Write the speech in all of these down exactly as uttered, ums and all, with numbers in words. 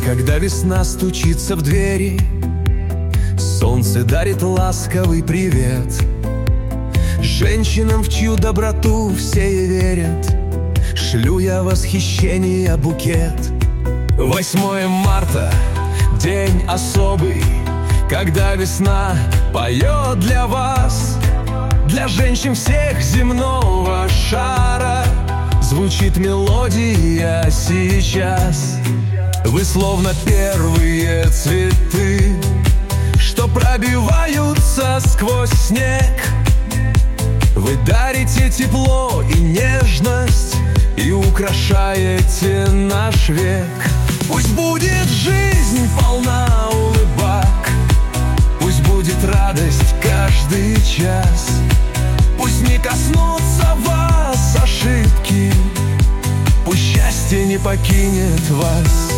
Когда весна стучится в двери, солнце дарит ласковый привет. Женщинам, в чью доброту все и верят, шлю я восхищение букет. Восьмое марта — день особый, когда весна поет для вас. Для женщин всех земного шара звучит мелодия сейчас. Вы словно первые цветы, что пробиваются сквозь снег. Вы дарите тепло и нежность и украшаете наш век. Пусть будет жизнь полна улыбок, пусть будет радость каждый час. Пусть не коснутся вас ошибки, пусть счастье не покинет вас.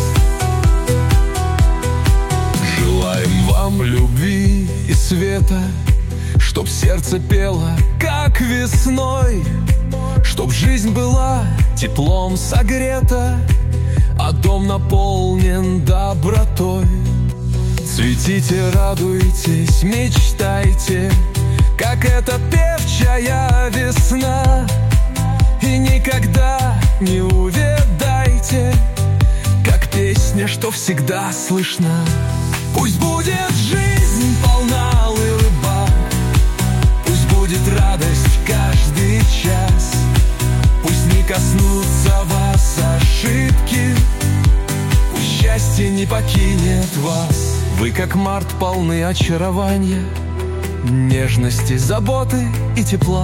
Желаем вам любви и света, чтоб сердце пело, как весной, чтоб жизнь была теплом согрета, а дом наполнен добротой. Цветите, радуйтесь, мечтайте, как эта певчая весна, и никогда не увядайте, как песня, что всегда слышна. Пусть будет жизнь полна улыбок, пусть будет радость каждый час. Пусть не коснутся вас ошибки, пусть счастье не покинет вас. Вы как март полны очарования, нежности, заботы и тепла.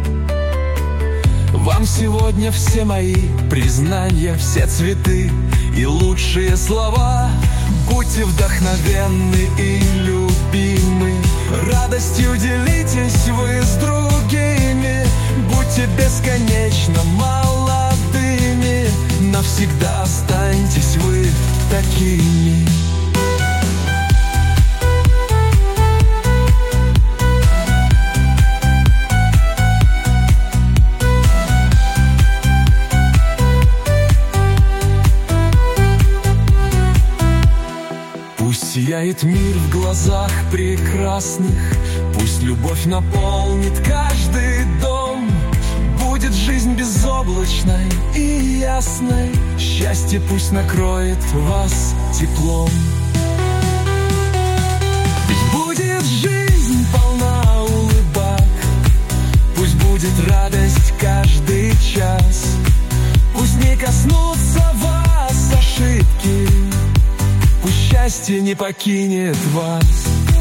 Вам сегодня все мои признания, все цветы и лучшие слова. Будьте вдохновенны и любимы, радостью делитесь вы с другими. Будьте бесконечно молодыми, навсегда останьтесь вы такими. Пусть сияет мир в глазах прекрасных, пусть любовь наполнит каждый дом. Будет жизнь безоблачной и ясной, счастье пусть накроет вас теплом. Ведь будет жизнь полна улыбок, пусть будет радость каждый час. Пусть не коснутся вас ошибки, пусть счастье не покинет вас.